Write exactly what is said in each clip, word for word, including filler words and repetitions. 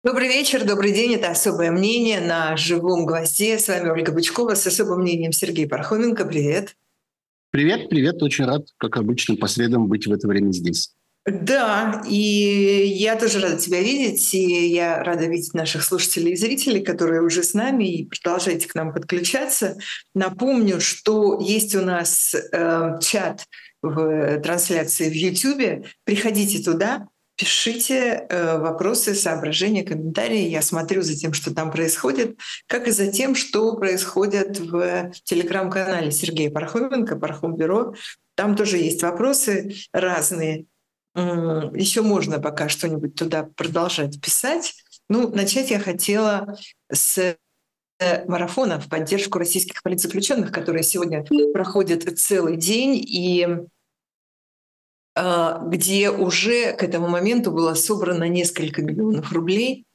Добрый вечер, добрый день. Это «Особое мнение» на «Живом гвозде». С вами Ольга Бычкова с особым мнением Сергей Пархоменко. Привет. Привет, привет. Очень рад, как обычно, по средам быть в это время здесь. Да, и я тоже рада тебя видеть, и я рада видеть наших слушателей и зрителей, которые уже с нами, и продолжайте к нам подключаться. Напомню, что есть у нас э, чат в трансляции в YouTube. Приходите туда, пишите э, вопросы, соображения, комментарии. Я смотрю за тем, что там происходит, как и за тем, что происходит в телеграм-канале Сергея Пархоменко, Пархом-бюро. Там тоже есть вопросы разные. Еще можно пока что-нибудь туда продолжать писать. Ну, начать я хотела с марафона в поддержку российских политзаключенных, которые сегодня проходят целый день, и э, где уже к этому моменту было собрано несколько миллионов рублей.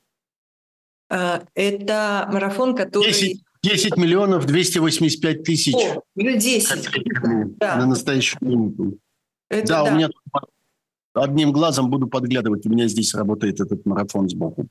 Э, это марафон, который... десять, десять миллионов двести восемьдесят пять тысяч. О, или десять. Да. На настоящую минуту. Это да, да. у меня одним глазом буду подглядывать. У меня здесь работает этот марафон сбоку.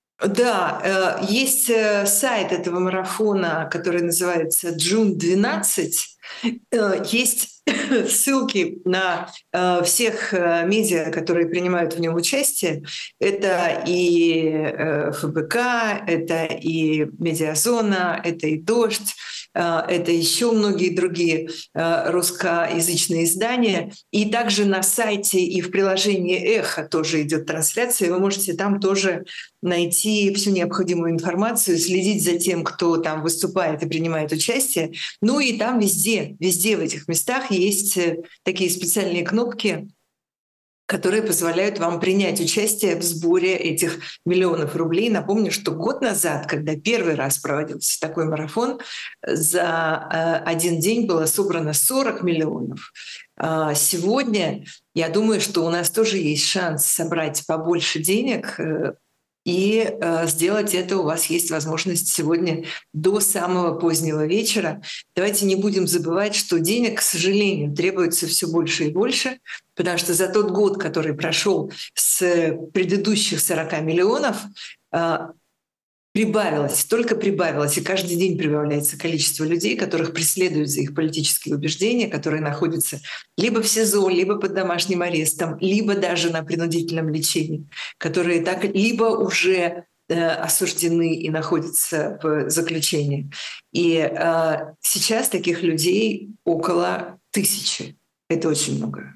Да, есть сайт этого марафона, который называется Джун двенадцать. Есть ссылки на всех медиа, которые принимают в нем участие. Это и эф бэ ка, это и Медиазона, это и Дождь, это еще многие другие русскоязычные издания. И также на сайте и в приложении «Эхо» тоже идет трансляция. Вы можете там тоже найти всю необходимую информацию, следить за тем, кто там выступает и принимает участие. Ну и там везде, везде в этих местах есть такие специальные кнопки, которые позволяют вам принять участие в сборе этих миллионов рублей. Напомню, что год назад, когда первый раз проводился такой марафон, за один день было собрано сорок миллионов. Сегодня, я думаю, что у нас тоже есть шанс собрать побольше денег, и э, сделать это у вас есть возможность сегодня до самого позднего вечера. Давайте не будем забывать, что денег, к сожалению, требуется все больше и больше, потому что за тот год, который прошел с предыдущих сорока миллионов, э, прибавилось, только прибавилось, и каждый день прибавляется количество людей, которых преследуют за их политические убеждения, которые находятся либо в СИЗО, либо под домашним арестом, либо даже на принудительном лечении, которые так, либо уже э, осуждены и находятся в заключении. И э, сейчас таких людей около тысячи. Это очень много.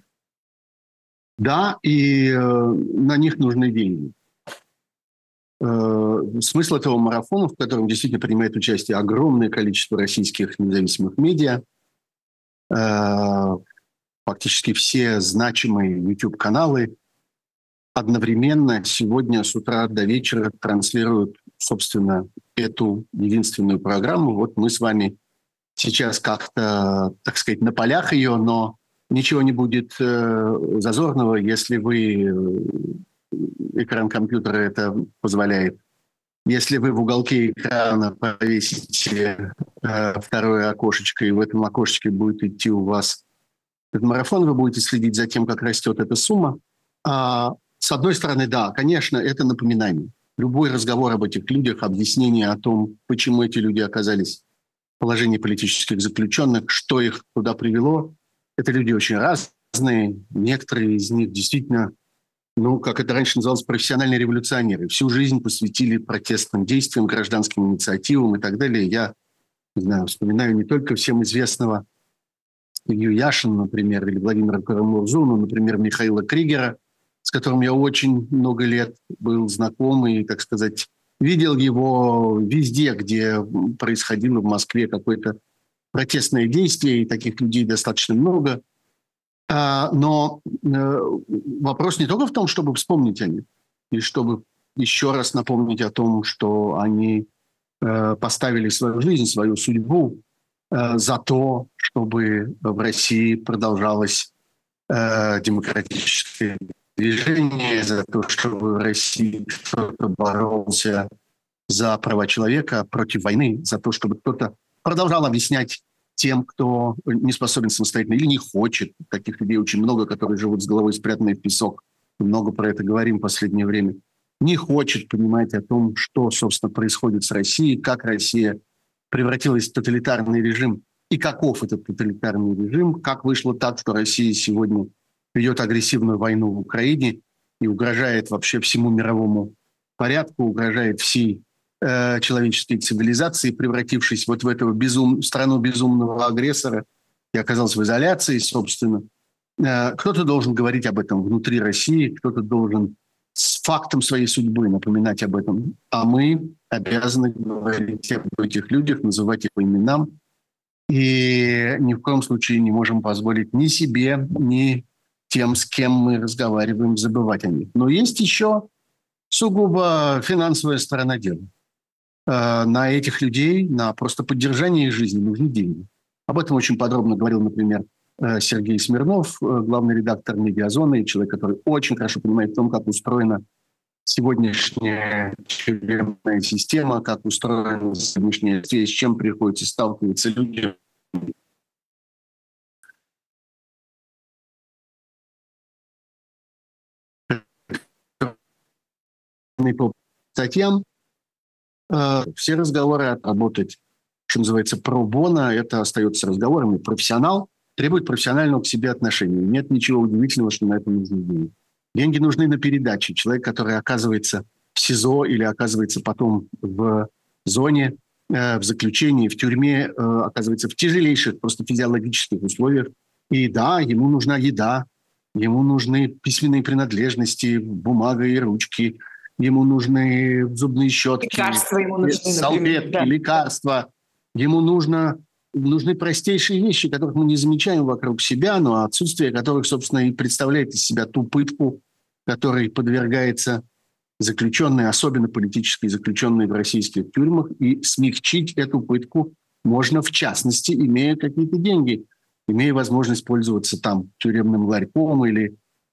Да, и э, на них нужны деньги. Смысл этого марафона, в котором действительно принимает участие огромное количество российских независимых медиа, фактически все значимые YouTube-каналы одновременно сегодня с утра до вечера транслируют, собственно, эту единственную программу. Вот мы с вами сейчас как-то, так сказать, на полях ее, но ничего не будет зазорного, если вы... Экран компьютера это позволяет. Если вы в уголке экрана повесите э, второе окошечко, и в этом окошечке будет идти у вас этот марафон, вы будете следить за тем, как растет эта сумма. А, с одной стороны, да, конечно, это напоминание. Любой разговор об этих людях, объяснение о том, почему эти люди оказались в положении политических заключенных, что их туда привело, это люди очень разные. Некоторые из них действительно... ну, как это раньше называлось, профессиональные революционеры. Всю жизнь посвятили протестным действиям, гражданским инициативам и так далее. Я, не знаю, вспоминаю не только всем известного Илью Яшина, например, или Владимира Карамурзу, но, например, Михаила Кригера, с которым я очень много лет был знаком и, так сказать, видел его везде, где происходило в Москве какое-то протестное действие, и таких людей достаточно много. Но вопрос не только в том, чтобы вспомнить о них, и чтобы еще раз напомнить о том, что они поставили свою жизнь, свою судьбу за то, чтобы в России продолжалось демократическое движение, за то, чтобы в России кто-то боролся за права человека против войны, за то, чтобы кто-то продолжал объяснять тем, кто не способен самостоятельно или не хочет. Таких людей очень много, которые живут с головой спрятанной в песок. Много про это говорим в последнее время. не хочет понимать о том, что, собственно, происходит с Россией, как Россия превратилась в тоталитарный режим и каков этот тоталитарный режим, как вышло так, что Россия сегодня ведет агрессивную войну в Украине и угрожает вообще всему мировому порядку, угрожает всей э, человеческой цивилизации, превратившись вот в эту безум... страну безумного агрессора и оказалась в изоляции, собственно. Э, кто-то должен говорить об этом внутри России, кто-то должен с фактом своей судьбы напоминать об этом. А мы обязаны говорить об этих людях, называть их по именам. И ни в коем случае не можем позволить ни себе, ни тем, с кем мы разговариваем, забывать о них. Но есть еще сугубо финансовая сторона дела. На этих людей, на просто поддержание их жизни нужны деньги. Об этом очень подробно говорил, например, Сергей Смирнов, главный редактор «Медиазоны», человек, который очень хорошо понимает в том, как устроена сегодняшняя тюремная система, как устроена сегодняшняя, с чем приходится сталкиваться люди. По статьям э, все разговоры отработать, что называется, про-боно, это остается разговорами. Профессионал требует профессионального к себе отношения. Нет ничего удивительного, что на это нужны деньги. Деньги нужны на передаче. Человек, который оказывается в СИЗО или оказывается потом в зоне, э, в заключении, в тюрьме, э, оказывается в тяжелейших просто физиологических условиях. И да, ему нужна еда, ему нужны письменные принадлежности, бумага и ручки, ему нужны зубные щетки, лекарства ему нужны, салфетки, да. лекарства. Ему нужно, нужны простейшие вещи, которых мы не замечаем вокруг себя, но отсутствие которых, собственно, и представляет из себя ту пытку, которой подвергается заключенные, особенно политические заключенные в российских тюрьмах. И смягчить эту пытку можно, в частности, имея какие-то деньги, имея возможность пользоваться там тюремным ларьком или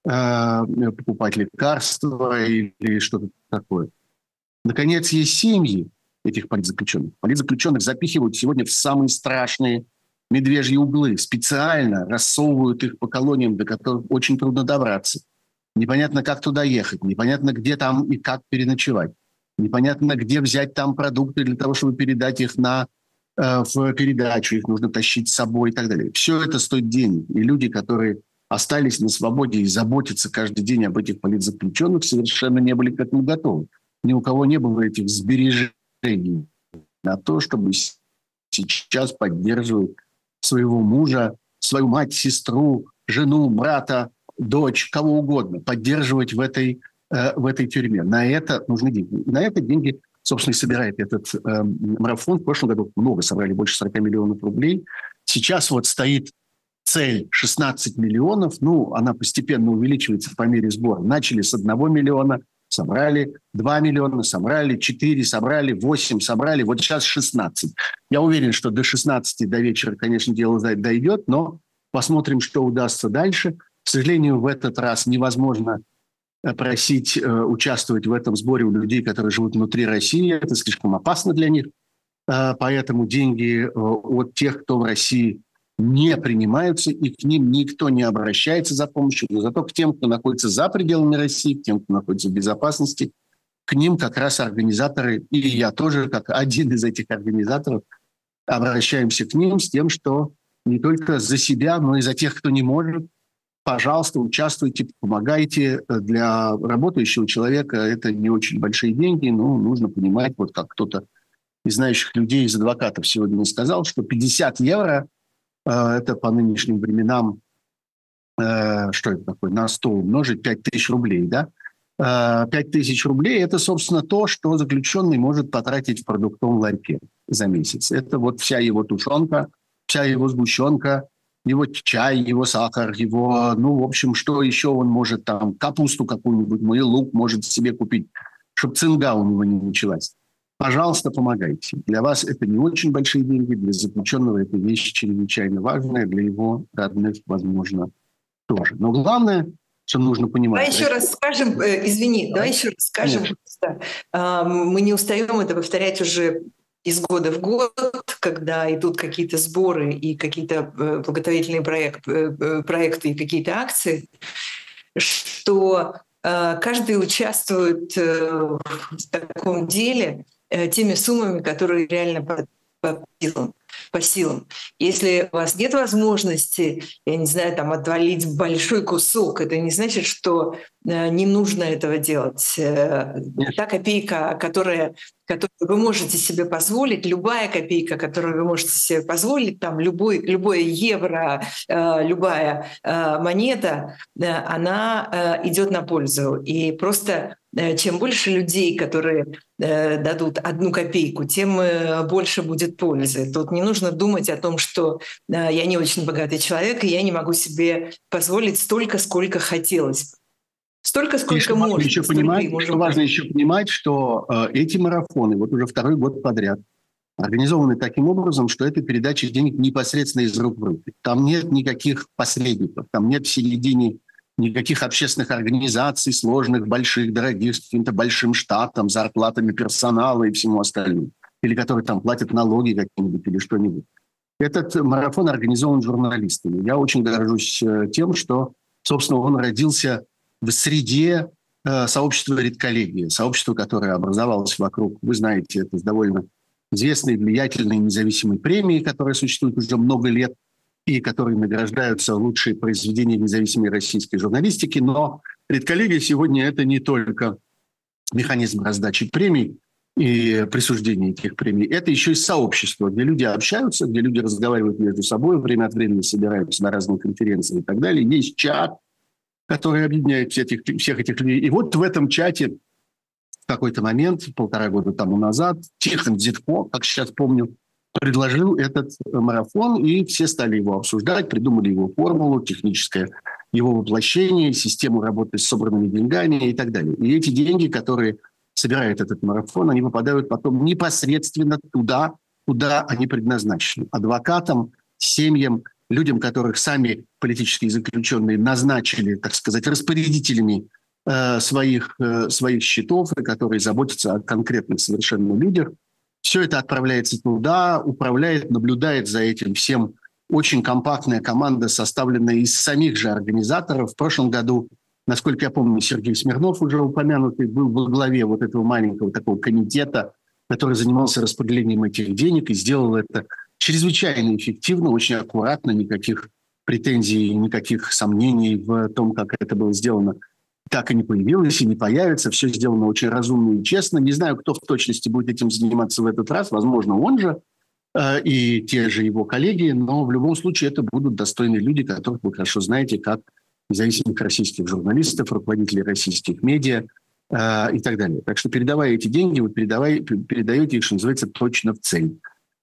э, покупать лекарства или что-то такое. Наконец, есть семьи этих политзаключенных. Политзаключенных запихивают сегодня в самые страшные медвежьи углы, специально рассовывают их по колониям, до которых очень трудно добраться. Непонятно, как туда ехать, непонятно, где там и как переночевать, непонятно, где взять там продукты для того, чтобы передать их на, э, в передачу, их нужно тащить с собой и так далее. Все это стоит денег. И люди, которые остались на свободе и заботятся каждый день об этих политзаключенных, совершенно не были к этому готовы. Ни у кого не было этих сбережений на то, чтобы сейчас поддерживать своего мужа, свою мать, сестру, жену, брата, дочь, кого угодно, поддерживать в этой, э, в этой тюрьме. На это нужны деньги. На это деньги, собственно, и собирает этот э, марафон. В прошлом году много собрали, больше сорок миллионов рублей. Сейчас вот стоит цель шестнадцать миллионов. Ну, она постепенно увеличивается по мере сбора. Начали с одного миллиона, собрали два миллиона, собрали четыре, собрали восемь, собрали. Вот сейчас шестнадцать. Я уверен, что до шестнадцати, до вечера, конечно, дело дойдет, но посмотрим, что удастся дальше. К сожалению, в этот раз невозможно просить э, участвовать в этом сборе у людей, которые живут внутри России. Это слишком опасно для них. Э, поэтому деньги э, от тех, кто в России, не принимаются, и к ним никто не обращается за помощью. Но зато к тем, кто находится за пределами России, к тем, кто находится в безопасности, к ним как раз организаторы, и я тоже, как один из этих организаторов, обращаемся к ним с тем, что не только за себя, но и за тех, кто не может. Пожалуйста, участвуйте, помогайте. Для работающего человека это не очень большие деньги, но нужно понимать, вот как кто-то из знающих людей, из адвокатов сегодня сказал, что пятьдесят евро э, это по нынешним временам, э, что это такое, на сто умножить, пять тысяч рублей, да? Э, пять тысяч рублей – это, собственно, то, что заключенный может потратить в продуктовом ларьке за месяц. Это вот вся его тушенка, вся его сгущенка, его чай, его сахар, его, ну, в общем, что еще он может там, капусту какую-нибудь, ну и лук может себе купить, чтобы цинга у него не началась. Пожалуйста, помогайте. Для вас это не очень большие деньги, для заключенного это вещь чрезвычайно важная, для его родных, возможно, тоже. Но главное, что нужно понимать... Давай еще раз скажем, э, извини, давай еще раз скажем, просто, э, мы не устаем это повторять уже из года в год, когда идут какие-то сборы и какие-то благотворительные проект, проекты и какие-то акции, что каждый участвует в таком деле теми суммами, которые реально по, по силам. По силам. Если у вас нет возможности, я не знаю, там отвалить большой кусок, это не значит, что не нужно этого делать. Та копейка, которая, которую вы можете себе позволить, любая копейка, которую вы можете себе позволить, там любой, любое евро, любая монета, она идет на пользу. И просто чем больше людей, которые дадут одну копейку, тем больше будет пользы. Тут не нужно думать о том, что я не очень богатый человек, и я не могу себе позволить столько, сколько хотелось. Столько, сколько и можно. Еще понимать, что важно еще понимать, что э, эти марафоны, вот уже второй год подряд, организованы таким образом, что это передача денег непосредственно из рук в руки. Там нет никаких посредников, там нет в середине никаких общественных организаций, сложных, больших, дорогих, с каким-то большим штатом, зарплатами персонала и всему остальному. Или которые там платят налоги какие-нибудь или что-нибудь. Этот марафон организован журналистами. Я очень горжусь тем, что, собственно, он родился в среде э, сообщества редколлегии, сообщества, которое образовалось вокруг, вы знаете, это довольно известной, влиятельной независимой премии, которая существует уже много лет, и которые награждаются лучшие произведения независимой российской журналистики. Но редколлегия сегодня – это не только механизм раздачи премий и присуждения этих премий, это еще и сообщество, где люди общаются, где люди разговаривают между собой, время от времени собираются на разные конференции и так далее. Есть чат, который объединяет всех этих, всех этих людей. И вот в этом чате в какой-то момент, полтора года тому назад, Тихон Зитко, как сейчас помню, предложил этот марафон, и все стали его обсуждать, придумали его формулу, техническое его воплощение, систему работы с собранными деньгами и так далее. И эти деньги, которые собирает этот марафон, они попадают потом непосредственно туда, куда они предназначены. Адвокатам, семьям, людям, которых сами политические заключенные назначили, так сказать, распорядителями э, своих, э, своих счетов, и которые заботятся о конкретных совершенно людях. Все это отправляется туда, управляет, наблюдает за этим всем очень компактная команда, составленная из самих же организаторов. В прошлом году, насколько я помню, Сергей Смирнов, уже упомянутый, был во главе вот этого маленького такого комитета, который занимался распределением этих денег и сделал это чрезвычайно эффективно, очень аккуратно, никаких претензий, никаких сомнений в том, как это было сделано, так и не появилось и не появится. Все сделано очень разумно и честно. Не знаю, кто в точности будет этим заниматься в этот раз. Возможно, он же э, и те же его коллеги. Но в любом случае это будут достойные люди, которых вы хорошо знаете, как независимых российских журналистов, руководителей российских медиа э, и так далее. Так что, передавая эти деньги, вы передавай, передаете их, что называется, точно в цель.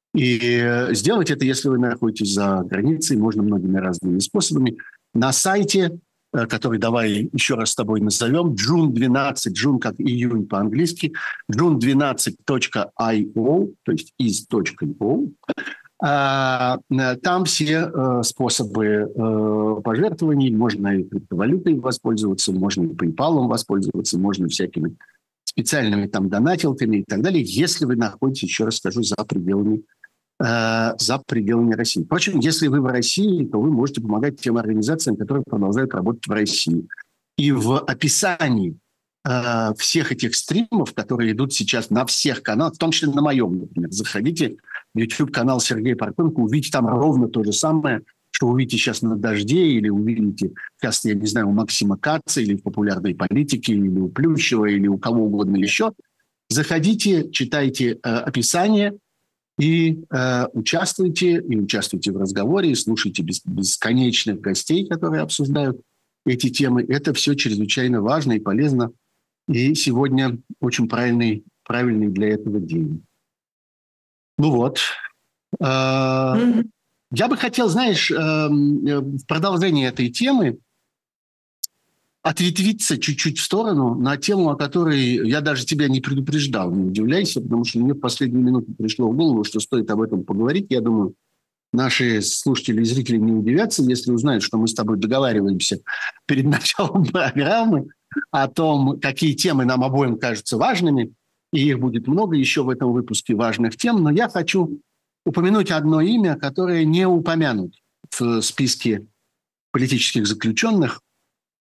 И сделать это, если вы находитесь за границей, можно многими разными способами. На сайте, который давай еще раз с тобой назовем, джун двенадцать, джун как июнь по-английски, джун двенадцать точка ай о, то есть из точка ай о, там все способы пожертвований, можно и криптовалютой воспользоваться, можно и PayPal воспользоваться, можно всякими специальными там донатилками и так далее, если вы находитесь, еще раз скажу, за пределами за пределами России. Впрочем, если вы в России, то вы можете помогать тем организациям, которые продолжают работать в России. И в описании э, всех этих стримов, которые идут сейчас на всех каналах, в том числе на моем, например, заходите в YouTube-канал Сергея Пархоменко, увидите там ровно то же самое, что увидите сейчас на «Дожде» или увидите, сейчас, я не знаю, у Максима Каца или в «Популярной политике», или у Плющева, или у кого угодно еще. Заходите, читайте э, описание, и э, участвуйте, и участвуйте в разговоре, и слушайте бес, бесконечных гостей, которые обсуждают эти темы. Это все чрезвычайно важно и полезно. И сегодня очень правильный, правильный для этого день. Ну вот. Э, mm-hmm. Я бы хотел, знаешь, э, в продолжении этой темы ответвиться чуть-чуть в сторону на тему, о которой я даже тебя не предупреждал, не удивляйся, потому что мне в последнюю минуту пришло в голову, что стоит об этом поговорить. Я думаю, наши слушатели и зрители не удивятся, если узнают, что мы с тобой договариваемся перед началом программы о том, какие темы нам обоим кажутся важными, и их будет много еще в этом выпуске важных тем, но я хочу упомянуть одно имя, которое не упомянут в списке политических заключенных,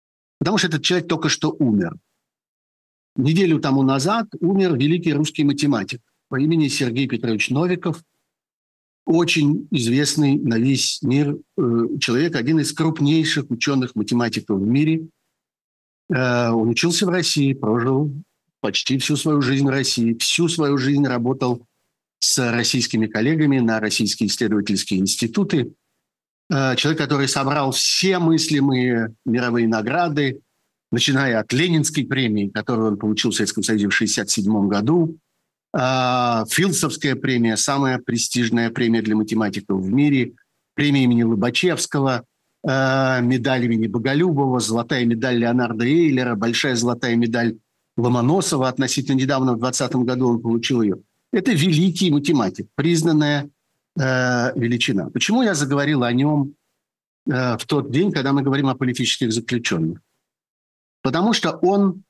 Потому что этот человек только что умер. Неделю тому назад умер великий русский математик по имени Сергей Петрович Новиков, очень известный на весь мир человек, один из крупнейших ученых-математиков в мире. Он учился в России, прожил почти всю свою жизнь в России, всю свою жизнь работал с российскими коллегами на российские исследовательские институты. Человек, который собрал все мыслимые мировые награды, начиная от Ленинской премии, которую он получил в Советском Союзе в шестьдесят седьмом году, Филдсовская премия, самая престижная премия для математиков в мире, премия имени Лобачевского, медаль имени Боголюбова, золотая медаль Леонарда Эйлера, большая золотая медаль Ломоносова. Относительно недавно, в двадцатом году, он получил ее. Это великий математик, признанная э, величина. Почему я заговорил о нем э, в тот день, когда мы говорим о политических заключенных? Потому что он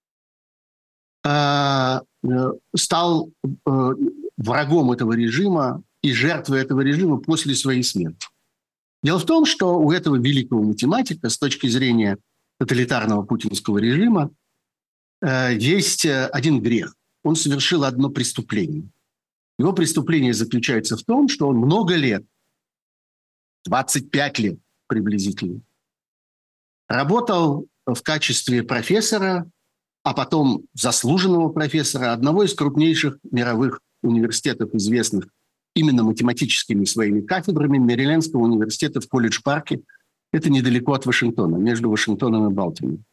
э, стал э, врагом этого режима и жертвой этого режима после своей смерти. Дело в том, что у этого великого математика с точки зрения тоталитарного путинского режима э, есть один грех. Он совершил одно преступление. Его преступление заключается в том, что он много лет, двадцать пять лет приблизительно, работал в качестве профессора, а потом заслуженного профессора одного из крупнейших мировых университетов, известных именно математическими своими кафедрами, Мэрилендского университета в Колледж-парке. Это недалеко от Вашингтона, между Вашингтоном и Балтимором.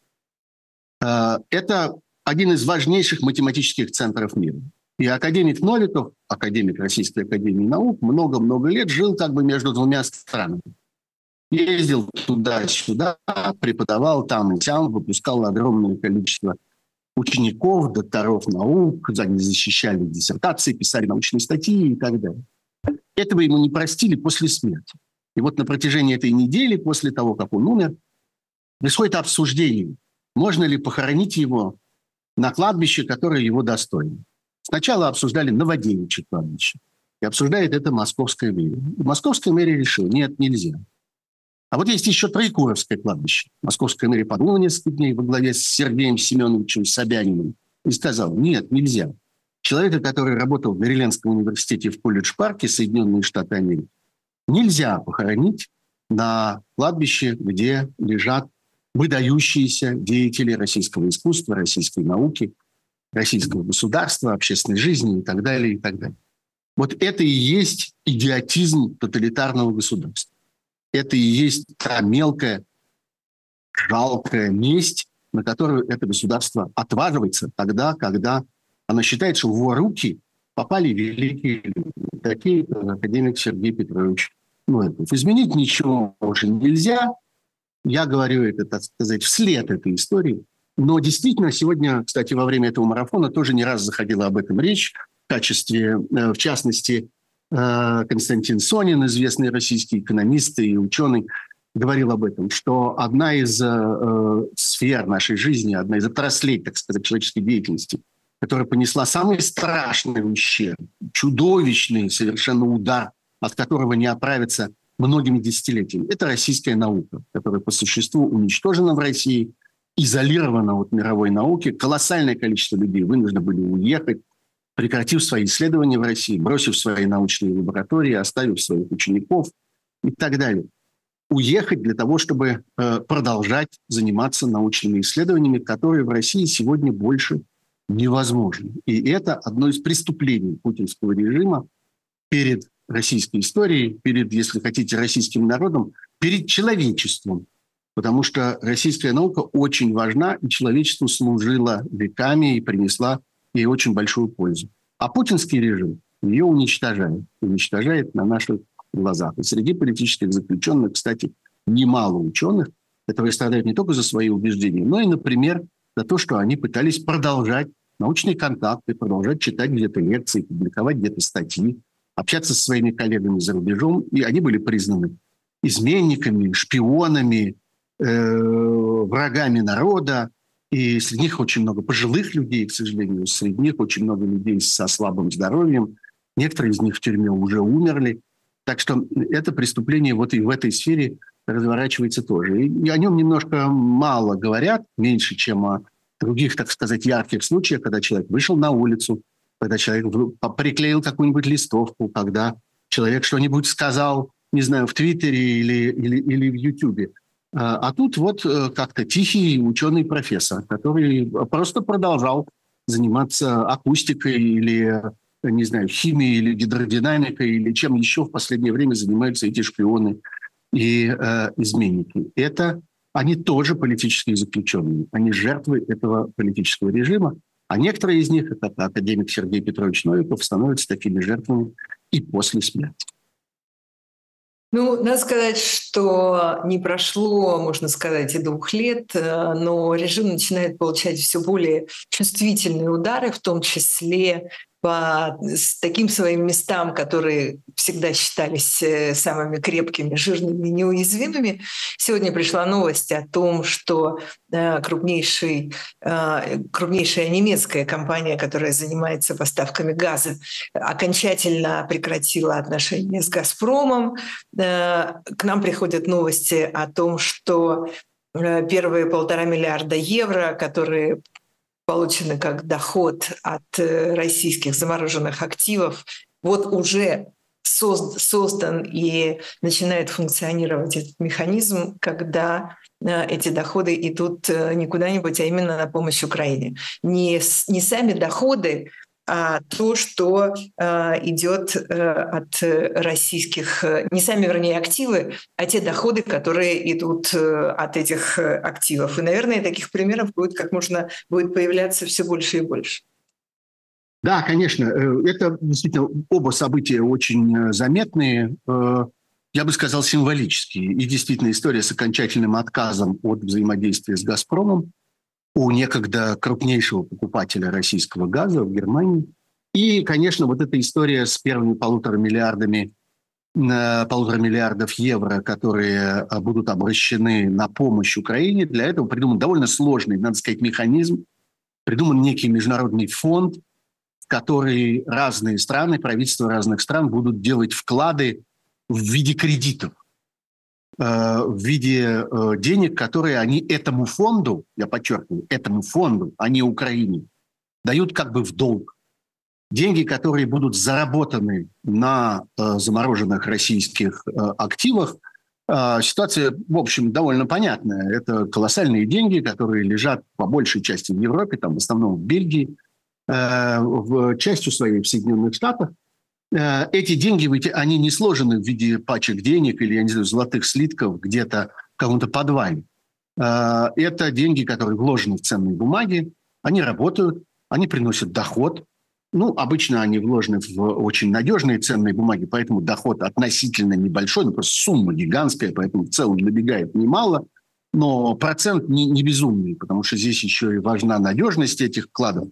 Это один из важнейших математических центров мира. И академик Новиков, академик Российской академии наук, много-много лет жил как бы между двумя странами. Ездил туда-сюда, преподавал там и сям, выпускал огромное количество учеников, докторов наук, они защищали диссертации, писали научные статьи и так далее. Этого ему не простили после смерти. И вот на протяжении этой недели, после того, как он умер, происходит обсуждение, можно ли похоронить его на кладбище, которое его достойно. Сначала обсуждали Новодевичье кладбище. И обсуждает это московская мэрия. И московская мэрия решила, нет, нельзя. А вот есть еще Троекуровское кладбище. Московская мэрия подумала несколько дней во главе с Сергеем Семеновичем Собяниным и сказала, нет, нельзя. Человека, который работал в Мэрилендском университете в Колледж-парке, Соединенные Штаты Америки, нельзя похоронить на кладбище, где лежат выдающиеся деятели российского искусства, российской науки, российского государства, общественной жизни и так далее, и так далее. Вот это и есть идиотизм тоталитарного государства. Это и есть та мелкая, жалкая месть, на которую это государство отваживается тогда, когда оно считает, что в его руки попали великие люди, такие как академик Сергей Петрович Новиков. Изменить ничего уже нельзя. Я говорю это, так сказать, вслед этой истории. Но действительно, сегодня, кстати, во время этого марафона тоже не раз заходила об этом речь в качестве, в частности, Константин Сонин, известный российский экономист и ученый, говорил об этом, что одна из э, сфер нашей жизни, одна из отраслей, так сказать, человеческой деятельности, которая понесла самый страшный ущерб, чудовищный совершенно удар, от которого не оправиться многими десятилетиями, это российская наука, которая по существу уничтожена в России, изолирована от мировой науки. Колоссальное количество людей вынуждены были уехать, прекратив свои исследования в России, бросив свои научные лаборатории, оставив своих учеников и так далее. Уехать для того, чтобы э, продолжать заниматься научными исследованиями, которые в России сегодня больше невозможны. И это одно из преступлений путинского режима перед российской историей, перед, если хотите, российским народом, перед человечеством. Потому что российская наука очень важна, и человечеству служила веками и принесла ей очень большую пользу. А путинский режим ее уничтожает. Уничтожает на наших глазах. И среди политических заключенных, кстати, немало ученых, которые страдают не только за свои убеждения, но и, например, за то, что они пытались продолжать научные контакты, продолжать читать где-то лекции, публиковать где-то статьи, общаться со своими коллегами за рубежом. И они были признаны изменниками, шпионами, э, врагами народа. И среди них очень много пожилых людей, к сожалению. Среди них очень много людей со слабым здоровьем. Некоторые из них в тюрьме уже умерли. Так что это преступление вот и в этой сфере разворачивается тоже. И о нем немножко мало говорят, меньше, чем о других, так сказать, ярких случаях, когда человек вышел на улицу, когда человек приклеил какую-нибудь листовку, когда человек что-нибудь сказал, не знаю, в Твиттере или, или, или в Ютубе. А тут вот как-то тихий ученый-профессор, который просто продолжал заниматься акустикой или, не знаю, химией или гидродинамикой или чем еще в последнее время занимаются эти шпионы и э, изменники. Это они тоже политические заключенные, они жертвы этого политического режима, а некоторые из них, это академик Сергей Петрович Новиков, становятся такими жертвами и после смерти. Ну, надо сказать, что не прошло, можно сказать, и двух лет, но режим начинает получать все более чувствительные удары, в том числе по с таким своим местам, которые всегда считались самыми крепкими, жирными, неуязвимыми. Сегодня пришла новость о том, что крупнейший, крупнейшая немецкая компания, которая занимается поставками газа, окончательно прекратила отношения с «Газпромом». К нам приходят новости о том, что первые полтора миллиарда евро, которые получены как доход от российских замороженных активов, вот уже создан и начинает функционировать этот механизм, когда эти доходы идут не куда-нибудь, а именно на помощь Украине. Не, не сами доходы, а то, что э, идет э, от российских, не сами, вернее, активы, а те доходы, которые идут э, от этих активов. И, наверное, таких примеров будет как можно будет появляться все больше и больше. Да, конечно, это действительно оба события очень заметные, я бы сказал, символические. И действительно история с окончательным отказом от взаимодействия с «Газпромом» у некогда крупнейшего покупателя российского газа в Германии. И, конечно, вот эта история с первыми полутора миллиардами, полутора миллиардов евро, которые будут обращены на помощь Украине. Для этого придуман довольно сложный, надо сказать, механизм. Придуман некий международный фонд, в который разные страны, правительства разных стран будут делать вклады в виде кредитов, в виде денег, которые они этому фонду, я подчеркиваю, этому фонду, а не Украине, дают как бы в долг. Деньги, которые будут заработаны на замороженных российских активах, ситуация, в общем, довольно понятная. Это колоссальные деньги, которые лежат по большей части в Европе, там в основном в Бельгии, в частью своей в Соединенных Штатах. Эти деньги, они не сложены в виде пачек денег или, я не знаю, золотых слитков где-то в каком-то подвале. Это деньги, которые вложены в ценные бумаги, они работают, они приносят доход. Ну, обычно они вложены в очень надежные ценные бумаги, поэтому доход относительно небольшой, ну, просто сумма гигантская, поэтому в целом набегает немало, но процент не, не безумный, потому что здесь еще и важна надежность этих вкладов.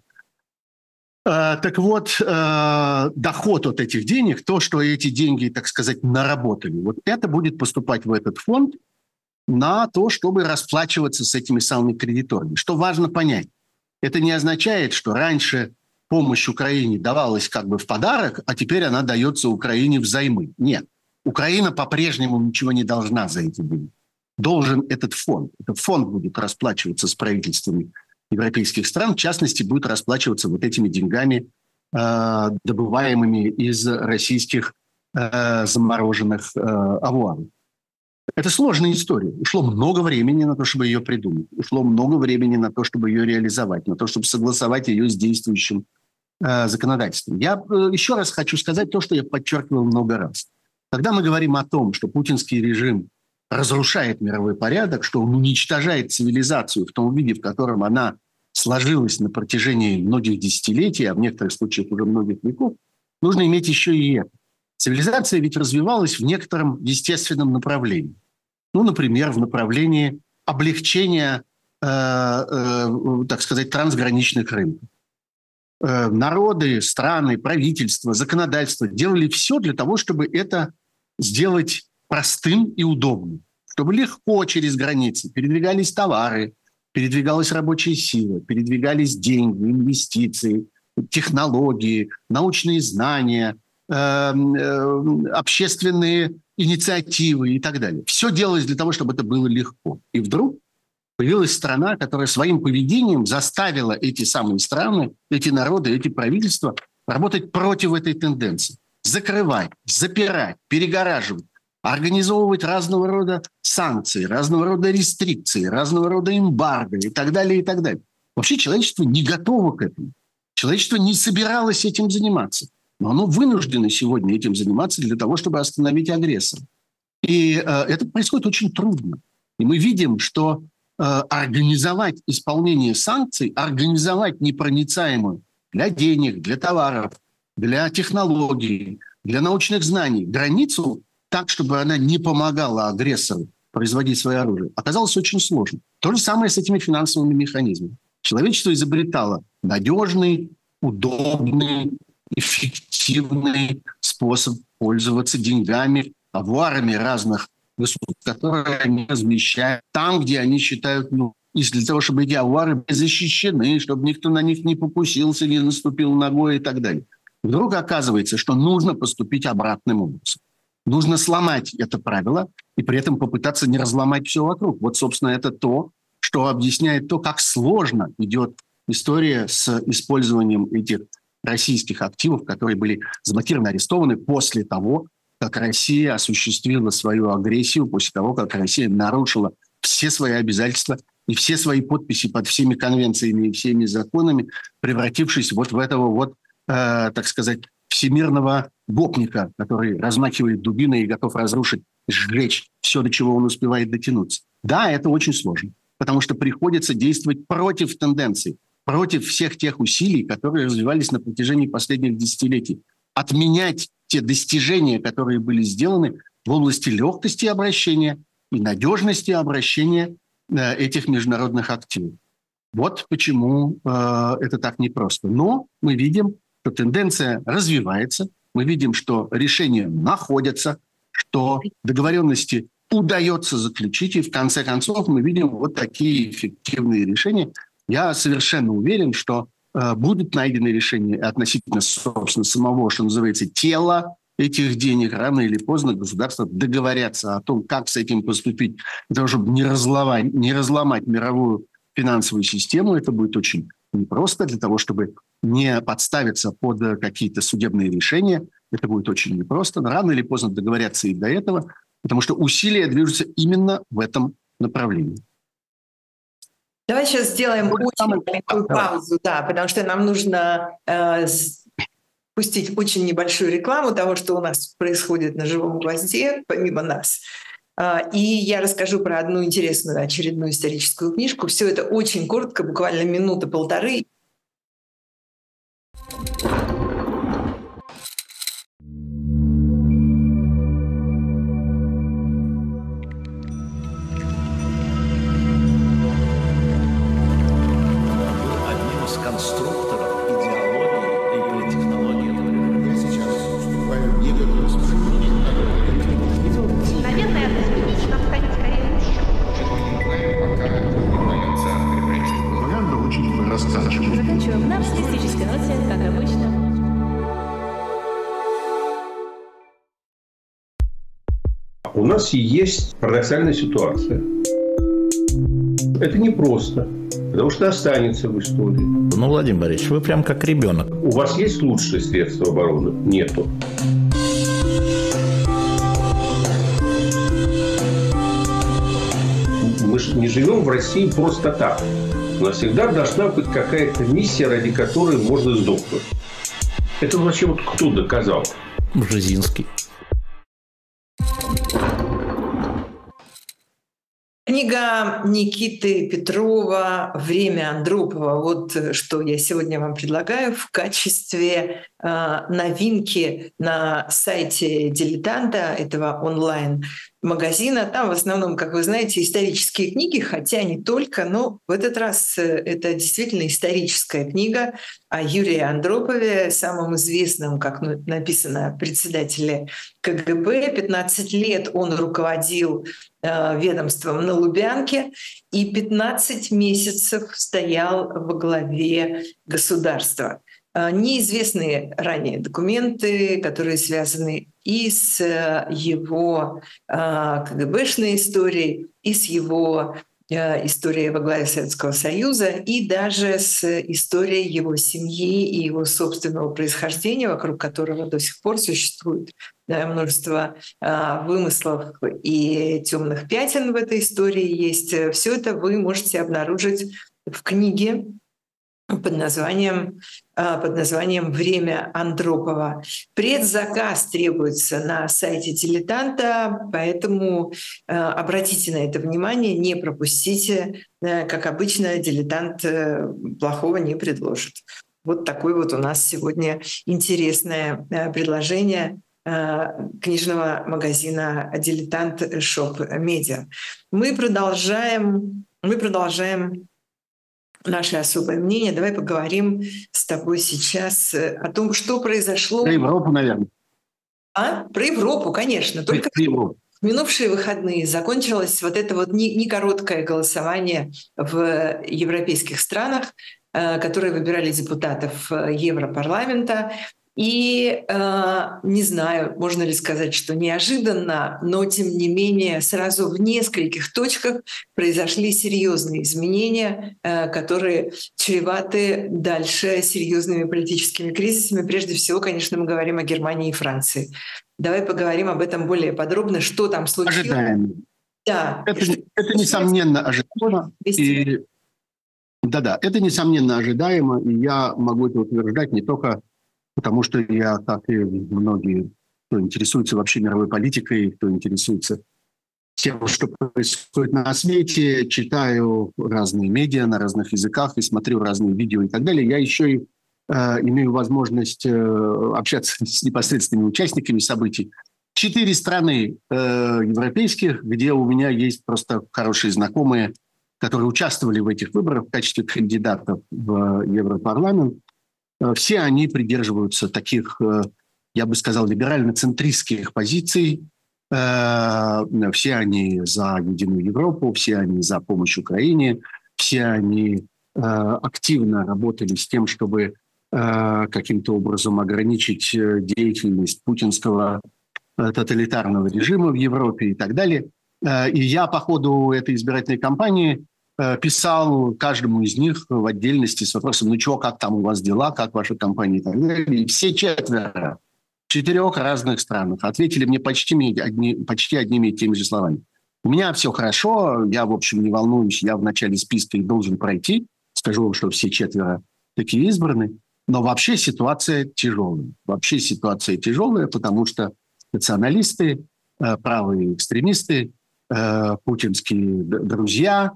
Так вот, доход от этих денег, то, что эти деньги, так сказать, наработали, вот это будет поступать в этот фонд на то, чтобы расплачиваться с этими самыми кредиторами. Что важно понять, это не означает, что раньше помощь Украине давалась как бы в подарок, а теперь она дается Украине взаймы. Нет, Украина по-прежнему ничего не должна за эти деньги. Должен этот фонд. Этот фонд будет расплачиваться с правительствами европейских стран, в частности, будет расплачиваться вот этими деньгами, э, добываемыми из российских э, замороженных э, авуаров. Это сложная история. Ушло много времени на то, чтобы ее придумать. Ушло много времени на то, чтобы ее реализовать, на то, чтобы согласовать ее с действующим э, законодательством. Я э, еще раз хочу сказать то, что я подчеркивал много раз. Когда мы говорим о том, что путинский режим разрушает мировой порядок, что он уничтожает цивилизацию в том виде, в котором она сложилась на протяжении многих десятилетий, а в некоторых случаях уже многих веков, нужно иметь еще и это. Цивилизация ведь развивалась в некотором естественном направлении. Ну, например, в направлении облегчения, э, э, так сказать, трансграничных рынков. Э, народы, страны, правительства, законодательство делали все для того, чтобы это сделать простым и удобным, чтобы легко через границы передвигались товары, передвигалась рабочая сила, передвигались деньги, инвестиции, технологии, научные знания, э, э, общественные инициативы и так далее. Все делалось для того, чтобы это было легко. И вдруг появилась страна, которая своим поведением заставила эти самые страны, эти народы, эти правительства работать против этой тенденции. Закрывать, запирать, перегораживать, организовывать разного рода санкции, разного рода рестрикции, разного рода эмбарго и так далее, и так далее. Вообще человечество не готово к этому. Человечество не собиралось этим заниматься. Но оно вынуждено сегодня этим заниматься для того, чтобы остановить агрессора. И э, это происходит очень трудно. И мы видим, что э, организовать исполнение санкций, организовать непроницаемую для денег, для товаров, для технологий, для научных знаний границу так, чтобы она не помогала агрессору производить свое оружие, оказалось очень сложно. То же самое с этими финансовыми механизмами. Человечество изобретало надежный, удобный, эффективный способ пользоваться деньгами, авуарами разных государств, которые они размещают там, где они считают, ну, и для того, чтобы эти авуары были защищены, чтобы никто на них не покусился, не наступил ногой и так далее. Вдруг оказывается, что нужно поступить обратным образом. Нужно сломать это правило и при этом попытаться не разломать все вокруг. Вот, собственно, это то, что объясняет то, как сложно идет история с использованием этих российских активов, которые были заблокированы, арестованы после того, как Россия осуществила свою агрессию, после того, как Россия нарушила все свои обязательства и все свои подписи под всеми конвенциями и всеми законами, превратившись вот в этого вот, э, так сказать, всемирного гопника, который размахивает дубиной и готов разрушить, сжечь все, до чего он успевает дотянуться. Да, это очень сложно, потому что приходится действовать против тенденций, против всех тех усилий, которые развивались на протяжении последних десятилетий. Отменять те достижения, которые были сделаны в области легкости обращения и надежности обращения э, этих международных активов. Вот почему э, это так непросто. Но мы видим, что тенденция развивается, мы видим, что решения находятся, что договоренности удается заключить, и в конце концов мы видим вот такие эффективные решения. Я совершенно уверен, что э, будут найдены решения относительно, собственно, самого, что называется, тела этих денег. Рано или поздно государства договорятся о том, как с этим поступить, для того, чтобы не разломать, не разломать мировую финансовую систему. Это будет очень непросто, для того, чтобы не подставиться под какие-то судебные решения. Это будет очень непросто. Но рано или поздно договорятся и до этого, потому что усилия движутся именно в этом направлении. Давай сейчас сделаем очень самый... маленькую Давай. паузу, да, потому что нам нужно э, пустить очень небольшую рекламу того, что у нас происходит на «Живом гвозде», помимо нас. Э, и я расскажу про одну интересную очередную историческую книжку. Все это очень коротко, буквально минута-полторы. Заканчиваем наш статистический ноте, как обычно. У нас есть парадоксальная ситуация. Это непросто, потому что останется в истории. Ну, Владимир Борисович, вы прям как ребенок. У вас есть лучшие средства обороны? Нету. Мы же не живем в России просто так. У нас всегда должна быть какая-то миссия, ради которой можно сдохнуть. Это вообще вот кто доказал? Бжезинский. Книга Никиты Петрова «Время Андропова». Вот что я сегодня вам предлагаю в качестве э, новинки на сайте «Дилетанта», этого онлайн-магазина. Там в основном, как вы знаете, исторические книги, хотя не только, но в этот раз это действительно историческая книга о Юрии Андропове, самом известном, как написано, председателе ка гэ бэ. пятнадцать лет он руководил э, ведомством на Лубянке и пятнадцать месяцев стоял во главе государства. Э, неизвестные ранее документы, которые связаны и с его КГБшной историей, и с его историей во главе Советского Союза, и даже с историей его семьи и его собственного происхождения, вокруг которого до сих пор существует, да, множество а, вымыслов и темных пятен в этой истории есть. Все это вы можете обнаружить в книге под названием, под названием «Время Андропова». Предзаказ требуется на сайте «Дилетанта», поэтому обратите на это внимание, не пропустите. Как обычно, «Дилетант» плохого не предложит. Вот такое вот у нас сегодня интересное предложение книжного магазина «Дилетант Шоп Медиа». Мы продолжаем, мы продолжаем наше особое мнение. Давай поговорим с тобой сейчас о том, что произошло. Про Европу, наверное. А? Про Европу, конечно. Только Про Европу. в минувшие выходные закончилось вот это вот не, не короткое голосование в европейских странах, которые выбирали депутатов Европарламента. И э, не знаю, можно ли сказать, что неожиданно, но тем не менее сразу в нескольких точках произошли серьезные изменения, э, которые чреваты дальше серьезными политическими кризисами. Прежде всего, конечно, мы говорим о Германии и Франции. Давай поговорим об этом более подробно, что там случилось. Ожидаемо. Да. Это, это несомненно ожидаемо. И, да-да, это несомненно ожидаемо, и я могу это утверждать не только потому, что я, как и многие, кто интересуется вообще мировой политикой, кто интересуется тем, что происходит на свете, читаю разные медиа на разных языках и смотрю разные видео и так далее, я еще и э, имею возможность э, общаться с непосредственными участниками событий. Четыре страны э, европейских, где у меня есть просто хорошие знакомые, которые участвовали в этих выборах в качестве кандидатов в Европарламент. Все они придерживаются таких, я бы сказал, либерально-центристских позиций. Все они за единую Европу, все они за помощь Украине, все они активно работали с тем, чтобы каким-то образом ограничить деятельность путинского тоталитарного режима в Европе и так далее. И я по ходу этой избирательной кампании писал каждому из них в отдельности с вопросом, ну что, как там у вас дела, как ваша компания и так далее. И все четверо в четырех разных странах ответили мне почти, одни, почти одними и теми же словами. У меня все хорошо, я, в общем, не волнуюсь, я в начале списка и должен пройти. Скажу вам, что все четверо такие избраны. Но вообще ситуация тяжелая. Вообще ситуация тяжелая, потому что националисты, правые экстремисты, путинские друзья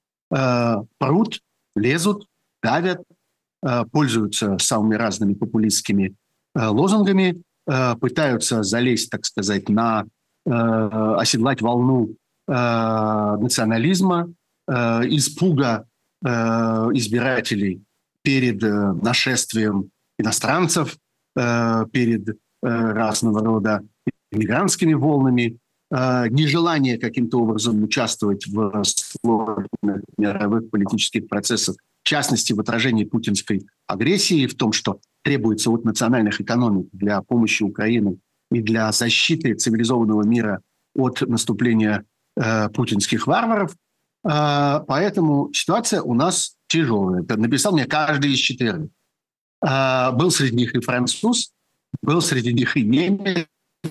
прут, лезут, давят, пользуются самыми разными популистскими лозунгами, пытаются залезть, так сказать, на оседлать волну национализма, испуга избирателей перед нашествием иностранцев, перед разного рода мигрантскими волнами, нежелание каким-то образом участвовать в сложных мировых политических процессах, в частности, в отражении путинской агрессии, в том, что требуется от национальных экономик для помощи Украине и для защиты цивилизованного мира от наступления э, путинских варваров. Э, поэтому ситуация у нас тяжелая. Это написал мне каждый из четырех. Э, был среди них и француз, был среди них и немец.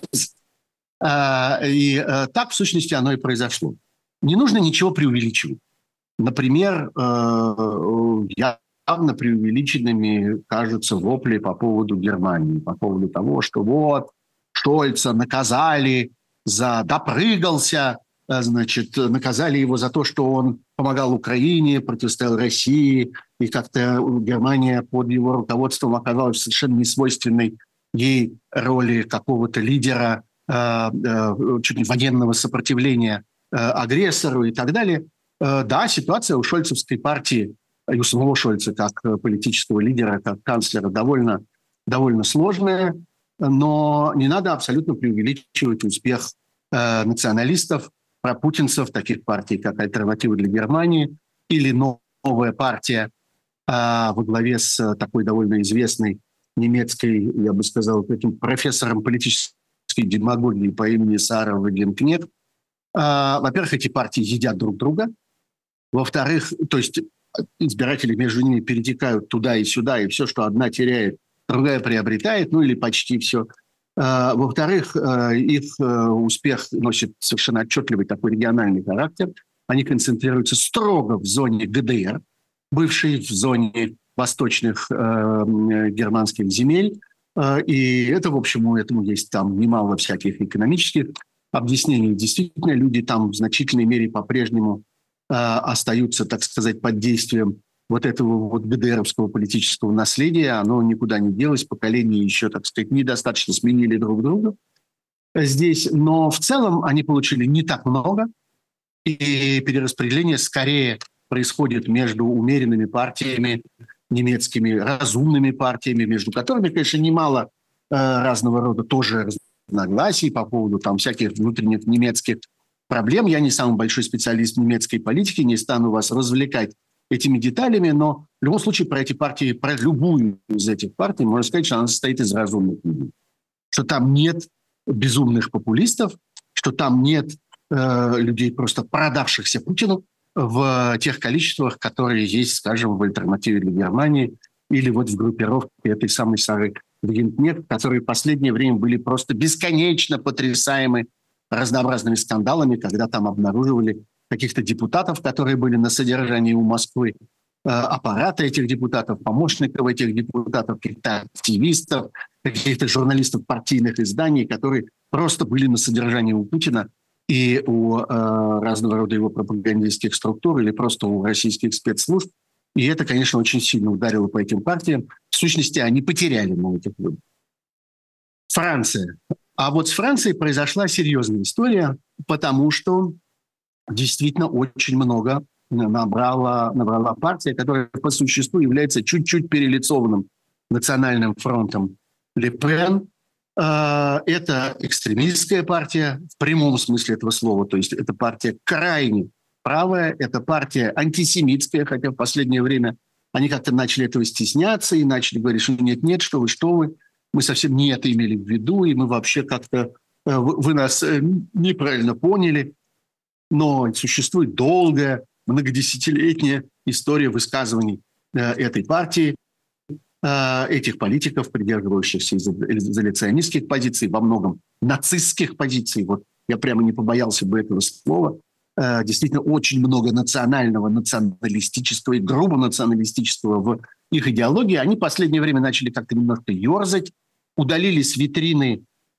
И так, в сущности, оно и произошло. Не нужно ничего преувеличивать. Например, явно преувеличенными кажутся вопли по поводу Германии, по поводу того, что вот Шольца наказали за допрыгался, значит, наказали его за то, что он помогал Украине, противостоял России, и как-то Германия под его руководством оказалась в совершенно несвойственной ей роли какого-то лидера, чуть ли военного сопротивления агрессору и так далее. Да, ситуация у шольцевской партии и у самого Шольца как политического лидера, как канцлера довольно, довольно сложная, но не надо абсолютно преувеличивать успех националистов, пропутинцев, таких партий, как «Альтернатива для Германии» или «Новая партия» во главе с такой довольно известной немецкой, я бы сказал, таким профессором политической политической демагогии по имени Саара Вагенкнехт. Во-первых, эти партии едят друг друга. Во-вторых, то есть избиратели между ними перетекают туда и сюда, и все, что одна теряет, другая приобретает, ну или почти все. Во-вторых, их успех носит совершенно отчетливый такой региональный характер. Они концентрируются строго в зоне ГДР, бывшей в зоне восточных германских земель. И это, в общем, у этому есть там немало всяких экономических объяснений. Действительно, люди там в значительной мере по-прежнему э, остаются, так сказать, под действием вот этого вот ГДРовского политического наследия. Оно никуда не делось, поколения еще, так сказать, недостаточно сменили друг друга здесь. Но в целом они получили не так много, и перераспределение скорее происходит между умеренными партиями, немецкими разумными партиями, между которыми, конечно, немало э, разного рода тоже разногласий по поводу там всяких внутренних немецких проблем. Я не самый большой специалист в немецкой политике, не стану вас развлекать этими деталями, но в любом случае про эти партии, про любую из этих партий можно сказать, что она состоит из разумных людей. Что там нет безумных популистов, что там нет э, людей, просто продавшихся Путину, в тех количествах, которые есть, скажем, в альтернативе для Германии или вот в группировке этой самой Саары Вагенкнехт, которые в последнее время были просто бесконечно потрясаемы разнообразными скандалами, когда там обнаруживали каких-то депутатов, которые были на содержании у Москвы, аппарата этих депутатов, помощников этих депутатов, каких-то активистов, каких-то журналистов партийных изданий, которые просто были на содержании у Путина и у э, разного рода его пропагандистских структур или просто у российских спецслужб. И это, конечно, очень сильно ударило по этим партиям. В сущности, они потеряли на этих выборах. Франция. А вот с Францией произошла серьезная история, потому что действительно очень много набрала, набрала партия, которая по существу является чуть-чуть перелицованным национальным фронтом Ле Пен. Это экстремистская партия в прямом смысле этого слова. То есть это партия крайне правая, это партия антисемитская, хотя в последнее время они как-то начали этого стесняться и начали говорить, что нет-нет, что вы, что вы, мы совсем не это имели в виду, и мы вообще как-то, вы нас неправильно поняли. Но существует долгая, многодесятилетняя история высказываний этой партии, этих политиков, придерживающихся изоляционистских позиций, во многом нацистских позиций. Вот я прямо не побоялся бы этого слова. Действительно, очень много национального, националистического и грубо националистического в их идеологии. Они в последнее время начали как-то немножко ерзать, удалили с витрины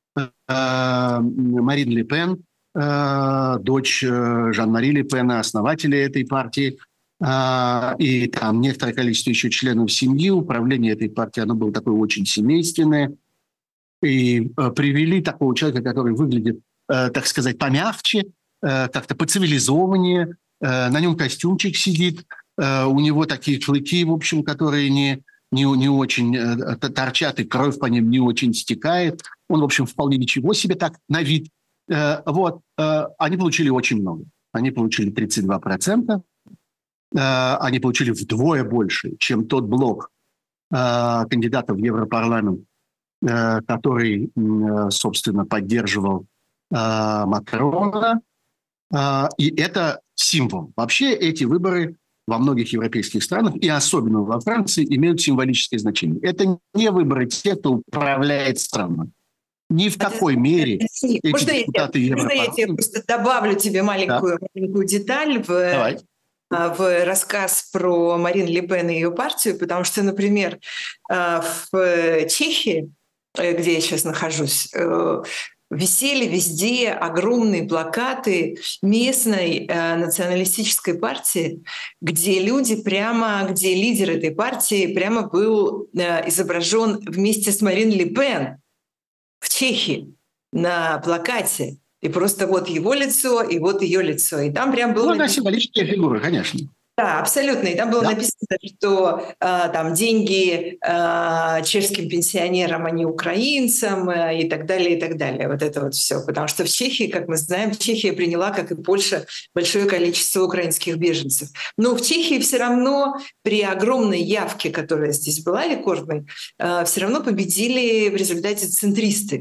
Марин Ле Пен, дочь Жан-Мари Ле Пена, основателя этой партии. И там некоторое количество еще членов семьи. Управление этой партии, оно было такое очень семейственное. И привели такого человека, который выглядит, так сказать, помягче, как-то поцивилизованнее. На нем костюмчик сидит. У него такие клыки, в общем, которые не, не, не очень торчат, и кровь по ним не очень стекает. Он, в общем, вполне ничего себе так на вид. Вот. Они получили очень много. Они получили тридцать два процента. Они получили вдвое больше, чем тот блок кандидатов в Европарламент, который, собственно, поддерживал Макрона. И это символ. Вообще эти выборы во многих европейских странах, и особенно во Франции, имеют символическое значение. Это не выборы тех, кто управляет страной. Ни в какой мере эти можно депутаты я, Европарламента... Можно я тебе просто добавлю тебе маленькую, да. маленькую деталь в... Давай. в рассказ про Марин Ле Пен и ее партию, потому что, например, в Чехии, где я сейчас нахожусь, висели везде огромные плакаты местной националистической партии, где люди прямо, где лидер этой партии прямо был изображен вместе с Марин Ле Пен в Чехии на плакате. И просто вот его лицо, и вот ее лицо. И там прям было... Ну, она символическая фигура, конечно. Да, абсолютно. И там было да. написано, что э, там деньги э, чешским пенсионерам, а не украинцам, э, и так далее, и так далее. Вот это вот все. Потому что в Чехии, как мы знаем, Чехия приняла, как и Польша, большое количество украинских беженцев. Но в Чехии все равно при огромной явке, которая здесь была рекордной, э, все равно победили в результате центристы.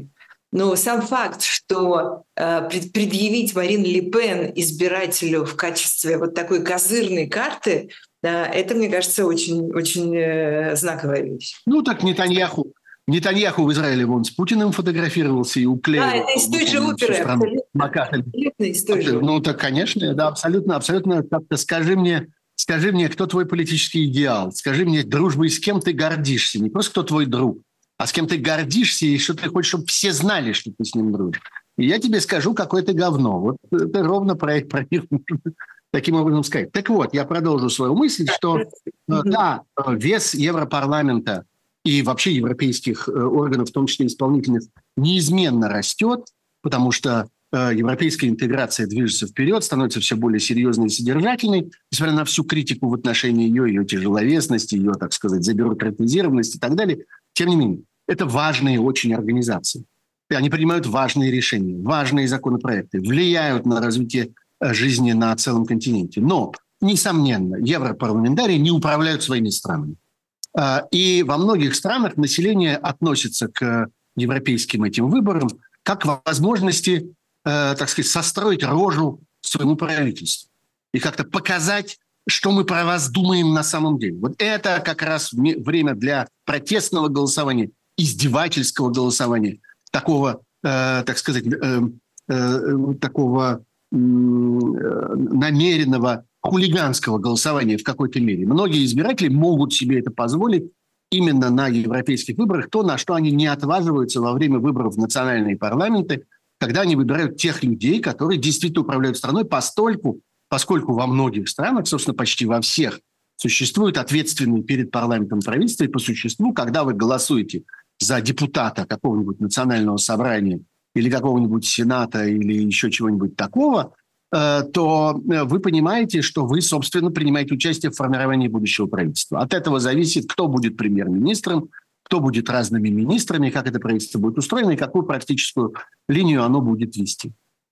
Но сам факт, что э, предъявить Марин Ле Пен избирателю в качестве вот такой козырной карты, да, это, мне кажется, очень, очень э, знаковая вещь. Ну так Нетаньяху, Нетаньяху в Израиле вон с Путиным фотографировался и уклеил. Да, это из той же оперы. Абсолютно из той же. Ну так, конечно, да, абсолютно, абсолютно. Как-то скажи мне, скажи мне, кто твой политический идеал? Скажи мне, дружбой с кем ты гордишься? Не просто кто твой друг, а с кем ты гордишься, и что ты хочешь, чтобы все знали, что ты с ним дружишь. И я тебе скажу, какое ты говно. Вот это ровно про, про них можно таким образом сказать. Так вот, я продолжу свою мысль, что да, вес Европарламента и вообще европейских органов, в том числе исполнительных, неизменно растет, потому что европейская интеграция движется вперед, становится все более серьезной и содержательной, несмотря на всю критику в отношении ее, ее тяжеловесности, ее, так сказать, забюрократизированности и так далее. Тем не менее, это важные очень организации. Они принимают важные решения, важные законопроекты, влияют на развитие жизни на целом континенте. Но, несомненно, европарламентарии не управляют своими странами. И во многих странах население относится к европейским этим выборам как к возможности, так сказать, состроить рожу своему правительству и как-то показать, что мы про вас думаем на самом деле. Вот это как раз время для протестного голосования, издевательского голосования, такого, э, так сказать, э, э, такого э, намеренного хулиганского голосования в какой-то мере. Многие избиратели могут себе это позволить именно на европейских выборах, то, на что они не отваживаются во время выборов в национальные парламенты, когда они выбирают тех людей, которые действительно управляют страной, постольку, поскольку во многих странах, собственно, почти во всех, существуют ответственные перед парламентом правительства, и по существу, когда вы голосуете за депутата какого-нибудь национального собрания или какого-нибудь сената или еще чего-нибудь такого, то вы понимаете, что вы, собственно, принимаете участие в формировании будущего правительства. От этого зависит, кто будет премьер-министром, кто будет разными министрами, как это правительство будет устроено и какую практическую линию оно будет вести.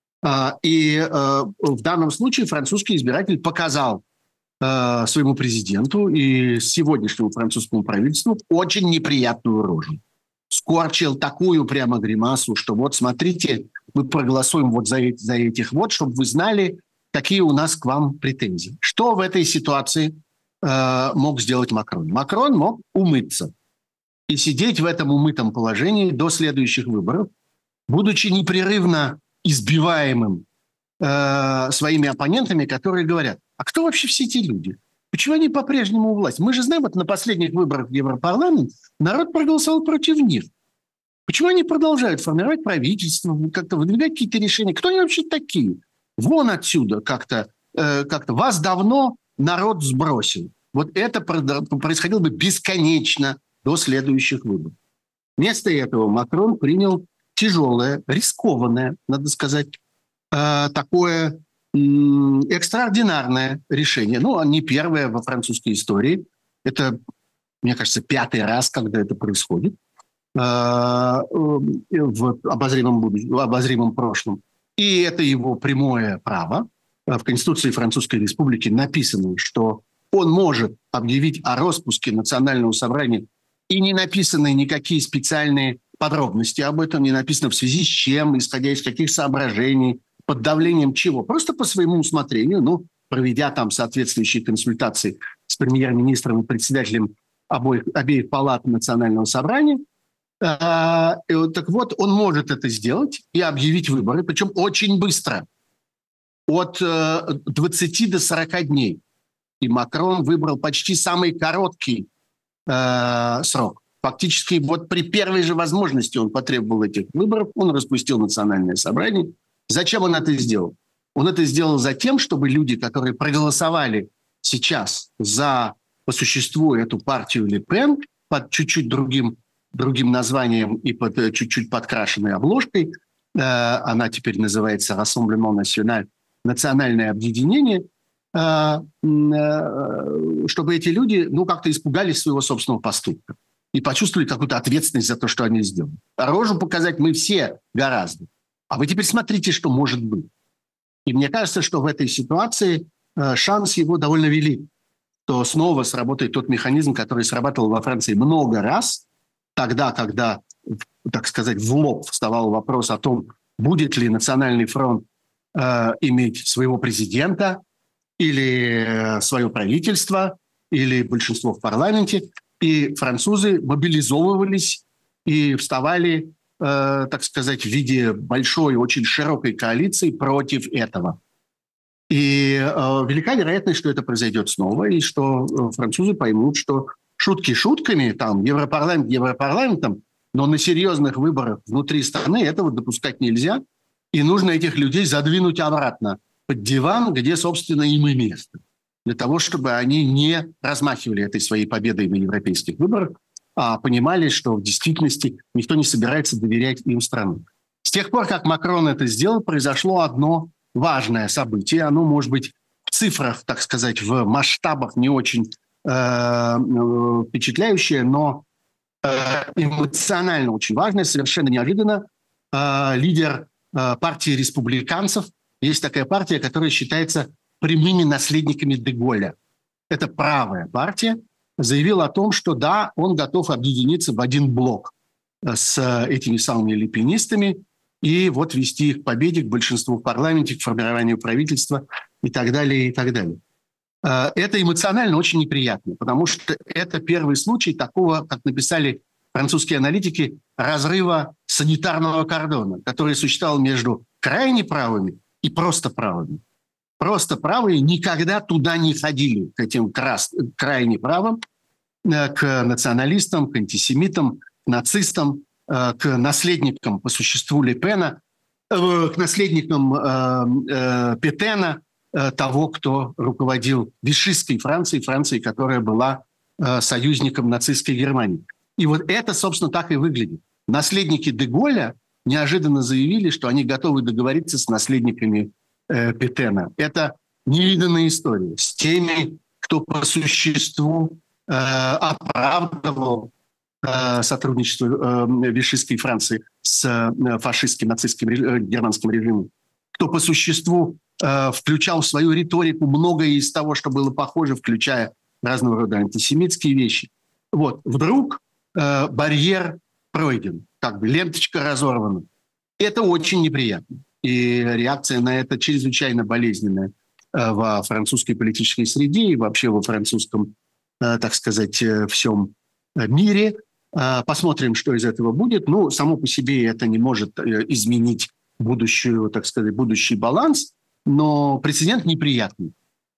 И в данном случае французский избиратель показал своему президенту и сегодняшнему французскому правительству очень неприятную рожу. Скорчил такую прямо гримасу, что вот смотрите, мы проголосуем вот за, за этих вот, чтобы вы знали, какие у нас к вам претензии. Что в этой ситуации э, мог сделать Макрон? Макрон мог умыться и сидеть в этом умытом положении до следующих выборов, будучи непрерывно избиваемым э, своими оппонентами, которые говорят, а кто вообще все эти люди? Почему они по-прежнему у власти? Мы же знаем, вот на последних выборах в Европарламент народ проголосовал против них. Почему они продолжают формировать правительство, как-то выдвигать какие-то решения? Кто они вообще такие? Вон отсюда как-то, э, как-то. Вас давно народ сбросил. Вот это происходило бы бесконечно до следующих выборов. Вместо этого Макрон принял тяжелое, рискованное, надо сказать, э, такое э, экстраординарное решение. Ну, не первое во французской истории. Это, мне кажется, пятый раз, когда это происходит в обозримом будущем, в обозримом прошлом. И это его прямое право. В Конституции Французской Республики написано, что он может объявить о распуске Национального собрания, и не написаны никакие специальные подробности об этом, не написано в связи с чем, исходя из каких соображений, под давлением чего. Просто по своему усмотрению, ну, проведя там соответствующие консультации с премьер-министром и председателем обоих, обеих палат Национального собрания. Так вот, он может это сделать и объявить выборы, причем очень быстро, от двадцати до сорока дней. И Макрон выбрал почти самый короткий э, срок. Фактически вот при первой же возможности он потребовал этих выборов, он распустил Национальное собрание. Зачем он это сделал? Он это сделал за тем, чтобы люди, которые проголосовали сейчас за, по существу, эту партию Ле Пен под чуть-чуть другим другим названием и под чуть-чуть подкрашенной обложкой. Она теперь называется Rassemblement National, национальное объединение, чтобы эти люди, ну, как-то испугались своего собственного поступка и почувствовали какую-то ответственность за то, что они сделали. А рожу показать мы все гораздо. А вы теперь смотрите, что может быть. И мне кажется, что в этой ситуации шанс его довольно велик, что снова сработает тот механизм, который срабатывал во Франции много раз, тогда, когда так сказать, в лоб вставал вопрос о том, будет ли Национальный фронт э, иметь своего президента или э, свое правительство, или большинство в парламенте. И французы мобилизовывались и вставали, э, так сказать, в виде большой, очень широкой коалиции против этого. И э, велика вероятность, что это произойдет снова, и что э, французы поймут, что шутки шутками, там, Европарламент Европарламентом, но на серьезных выборах внутри страны этого допускать нельзя, и нужно этих людей задвинуть обратно под диван, где, собственно, им и место, для того, чтобы они не размахивали этой своей победой на европейских выборах, а понимали, что в действительности никто не собирается доверять им страну. С тех пор, как Макрон это сделал, произошло одно важное событие. Оно, может быть, в цифрах, так сказать, в масштабах не очень э, впечатляющее, но э, эмоционально очень важное, совершенно неожиданно. Э, лидер э, партии республиканцев, есть такая партия, которая считается прямыми наследниками де Голля. Это правая партия, заявил о том, что да, он готов объединиться в один блок с этими самыми лепенистами и вот вести их к победе, к большинству в парламенте, к формированию правительства и так далее, и так далее. Это эмоционально очень неприятно, потому что это первый случай такого, как написали французские аналитики, разрыва санитарного кордона, который существовал между крайне правыми и просто правыми. Просто правые никогда туда не ходили, к этим крас... крайне правым, к националистам, к антисемитам, к нацистам, к наследникам по существу Ле Пена, к наследникам Петена, того, кто руководил вишистской Францией, Францией, которая была союзником нацистской Германии. И вот это, собственно, так и выглядит. Наследники де Голля неожиданно заявили, что они готовы договориться с наследниками Петена. Это невиданная история с теми, кто по существу э, оправдывал э, сотрудничество э, вишистской Франции с э, фашистским, нацистским, э, германским режимом, кто по существу э, включал в свою риторику многое из того, что было похоже, включая разного рода антисемитские вещи. Вот, вдруг э, барьер пройден, как бы ленточка разорвана. Это очень неприятно. И реакция на это чрезвычайно болезненная во французской политической среде и вообще во французском, так сказать, всем мире. Посмотрим, что из этого будет. Ну, само по себе это не может изменить будущую, так сказать, будущий баланс, но прецедент неприятный.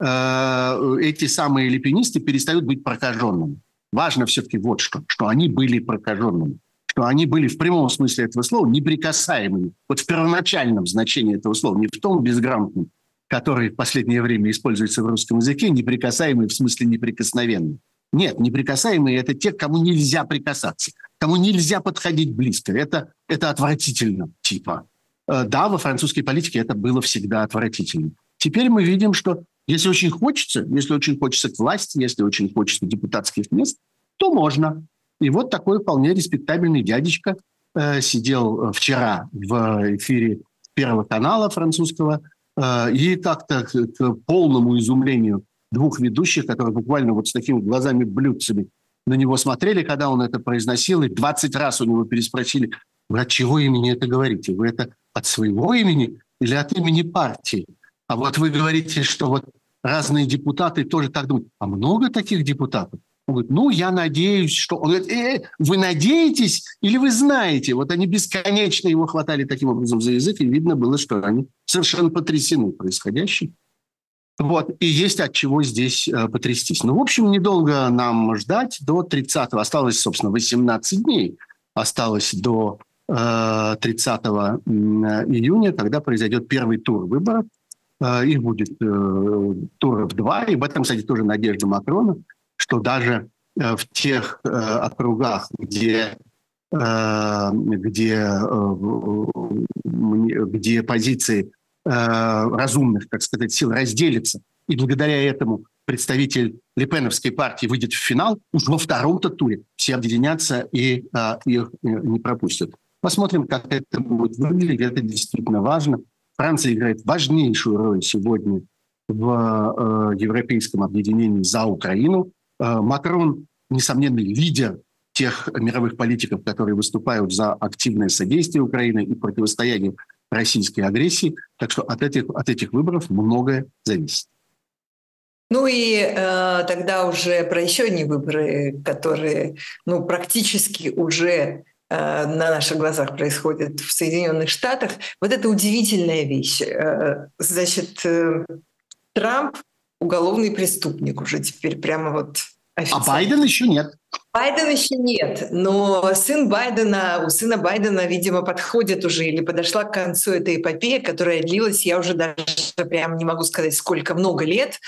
Эти самые лепенисты перестают быть прокаженными. Важно все-таки вот что, что они были прокаженными. Что они были в прямом смысле этого слова неприкасаемыми. Вот в первоначальном значении этого слова, не в том безграмотном, который в последнее время используется в русском языке, неприкасаемый в смысле неприкосновенный. Нет, неприкасаемые – это те, к кому нельзя прикасаться, кому нельзя подходить близко. Это, это отвратительно, типа. Да, во французской политике это было всегда отвратительно. Теперь мы видим, что если очень хочется, если очень хочется к власти, если очень хочется депутатских мест, то можно. И вот такой вполне респектабельный дядечка э, сидел вчера в эфире Первого канала французского э, и как-то к, к полному изумлению двух ведущих, которые буквально вот с такими глазами-блюдцами на него смотрели, когда он это произносил, и двадцать раз у него переспросили: вы от чего имени это говорите? Вы это от своего имени или от имени партии? А вот вы говорите, что вот разные депутаты тоже так думают. А много таких депутатов? Он говорит, ну, я надеюсь, что... Он говорит, э, вы надеетесь или вы знаете? Вот они бесконечно его хватали таким образом за язык, и видно было, что они совершенно потрясены происходящим. Вот, и есть от чего здесь э, потрястись. Ну, в общем, недолго нам ждать. До тридцатого осталось, собственно, восемнадцать дней. Осталось до э, тридцатого июня, когда произойдет первый тур выборов. Э, их будет э, туров два, и в этом, кстати, тоже надежда Макрона, что даже э, в тех э, округах, где, э, где, э, где позиции э, разумных, так сказать, сил разделятся, и благодаря этому представитель Лепеновской партии выйдет в финал, уж во втором-то туре все объединятся и э, их не пропустят. Посмотрим, как это будет выглядеть. Это действительно важно. Франция играет важнейшую роль сегодня в э, европейском объединении за Украину. Макрон, несомненный лидер тех мировых политиков, которые выступают за активное содействие Украины и противостояние российской агрессии. Так что от этих, от этих выборов многое зависит. Ну и э, тогда уже про еще одни выборы, которые ну, практически уже э, на наших глазах происходят в Соединенных Штатах. Вот это удивительная вещь. Э, значит, э, Трамп уголовный преступник уже теперь прямо вот официально. А Байден еще нет. Байдена еще нет, но сын Байдена, у сына Байдена, видимо, подходит уже или подошла к концу эта эпопея, которая длилась, я уже даже прям не могу сказать, сколько, много лет.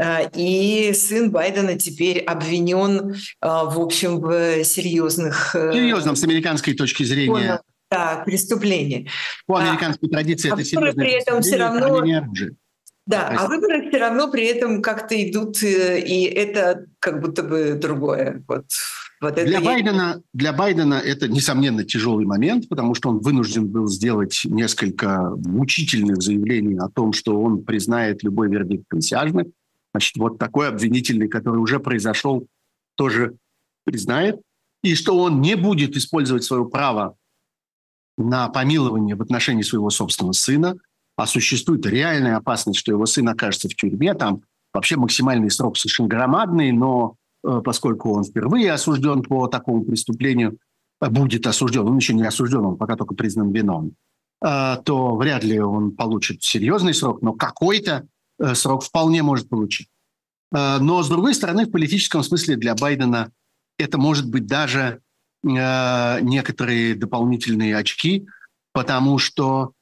И сын Байдена теперь обвинен, в общем, в серьезных... Серьезном, с американской точки зрения. Да, преступлений. По американской а, традиции а это серьезное при этом все равно... Да, Простите. А выборы все равно при этом как-то идут, и это как будто бы другое. Вот, вот для, это Байдена, и... для Байдена это, несомненно, тяжелый момент, потому что он вынужден был сделать несколько мучительных заявлений о том, что он признает любой вердикт присяжных. Значит, вот такой обвинительный, который уже произошел, тоже признает. И что он не будет использовать свое право на помилование в отношении своего собственного сына, а существует реальная опасность, что его сын окажется в тюрьме. Там вообще максимальный срок совершенно громадный, но э, поскольку он впервые осужден по такому преступлению, э, будет осужден, он еще не осужден, он пока только признан виновным, э, то вряд ли он получит серьезный срок, но какой-то э, срок вполне может получить. Э, но, с другой стороны, в политическом смысле для Байдена это может быть даже э, некоторые дополнительные очки, потому что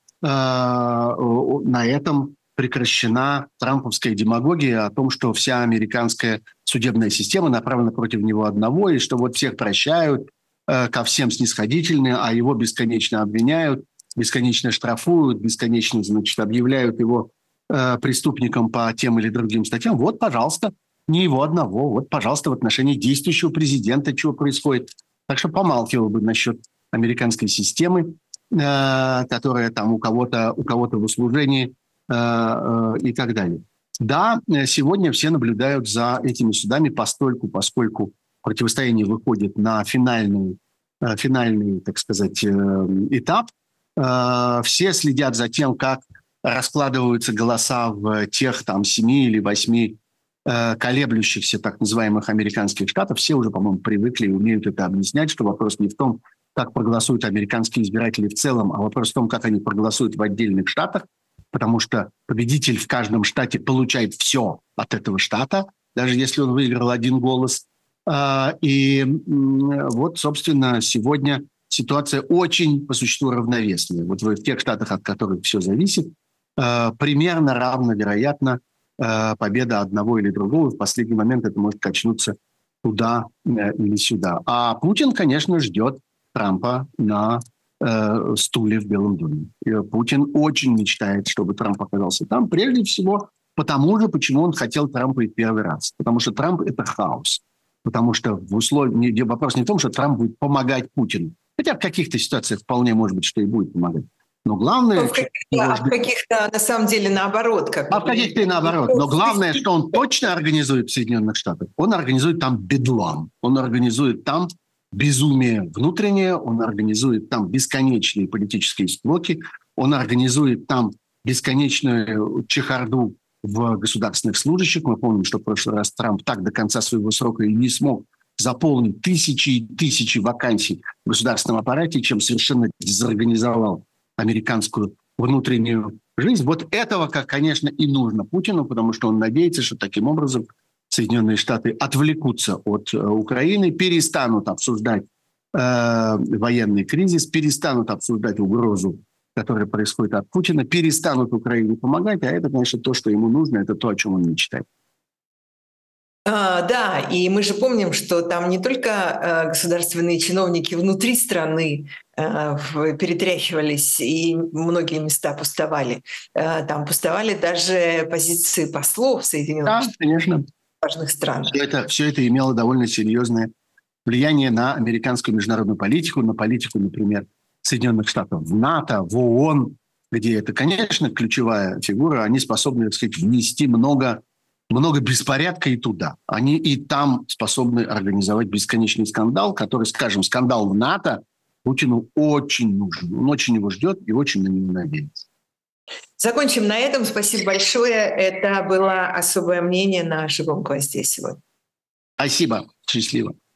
на этом прекращена трамповская демагогия о том, что вся американская судебная система направлена против него одного, и что вот всех прощают, ко всем снисходительны, а его бесконечно обвиняют, бесконечно штрафуют, бесконечно, значит, объявляют его преступником по тем или другим статьям. Вот, пожалуйста, не его одного. Вот, пожалуйста, в отношении действующего президента чего происходит. Так что помалкивал бы насчет американской системы, которая там у кого-то, у кого-то в услужении э, э, и так далее. Да, сегодня все наблюдают за этими судами постольку, поскольку противостояние выходит на финальный, э, финальный, так сказать, э, этап. Э, все следят за тем, как раскладываются голоса в тех там семи или восьми э, колеблющихся так называемых американских штатов. Все уже, по-моему, привыкли и умеют это объяснять, что вопрос не в том, как проголосуют американские избиратели в целом, а вопрос в том, как они проголосуют в отдельных штатах, потому что победитель в каждом штате получает все от этого штата, даже если он выиграл один голос. И вот, собственно, сегодня ситуация очень по существу равновесная. Вот в тех штатах, от которых все зависит, примерно равновероятно победа одного или другого. В последний момент это может качнуться туда или сюда. А Путин, конечно, ждет Трампа на э, стуле в Белом доме. И Путин очень мечтает, чтобы Трамп оказался там, прежде всего потому же, почему он хотел Трампа и первый раз. Потому что Трамп – это хаос. Потому что в условии, вопрос не в том, что Трамп будет помогать Путину. Хотя в каких-то ситуациях вполне может быть, что и будет помогать. Но главное... Ну, в каких-то, а в каких-то, на самом деле, наоборот. Как а в каких-то и наоборот. Но главное, что он точно организует в Соединенных Штатах, он организует там бедлам. Он организует там безумие внутреннее, он организует там бесконечные политические склоки, он организует там бесконечную чехарду в государственных служащих. Мы помним, что в прошлый раз Трамп так до конца своего срока и не смог заполнить тысячи и тысячи вакансий в государственном аппарате, чем совершенно дезорганизовал американскую внутреннюю жизнь. Вот этого, как, конечно, и нужно Путину, потому что он надеется, что таким образом Соединенные Штаты отвлекутся от э, Украины, перестанут обсуждать э, военный кризис, перестанут обсуждать угрозу, которая происходит от Путина, перестанут Украине помогать, а это, конечно, то, что ему нужно, это то, о чем он мечтает. А, да, и мы же помним, что там не только э, государственные чиновники внутри страны э, перетряхивались, и многие места пустовали. Э, там пустовали даже позиции послов Соединенных да, Штатов. Конечно. Важных стран. Все это, все это имело довольно серьезное влияние на американскую международную политику, на политику, например, Соединенных Штатов в НАТО, в ООН, где это, конечно, ключевая фигура. Они способны, так сказать, внести много много беспорядка и туда. Они и там способны организовать бесконечный скандал, который, скажем, скандал в НАТО Путину очень нужен. Он очень его ждет и очень на него надеется. Закончим на этом. Спасибо большое. Это было особое мнение на «Живом гвозде» сегодня. Спасибо. Счастливо.